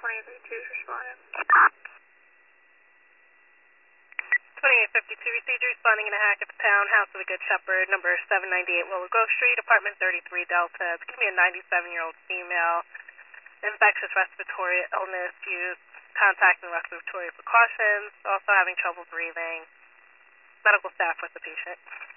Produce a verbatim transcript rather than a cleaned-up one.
twenty-three two is responding. twenty-eight fifty-two received, responding in a Hackett Town, House of the Good Shepherd, number seven ninety-eight Willow Grove Street, apartment thirty-three Delta. It's going to be a ninety-seven-year-old female, infectious respiratory illness, use contacting respiratory precautions, also having trouble breathing. Medical staff with the patient.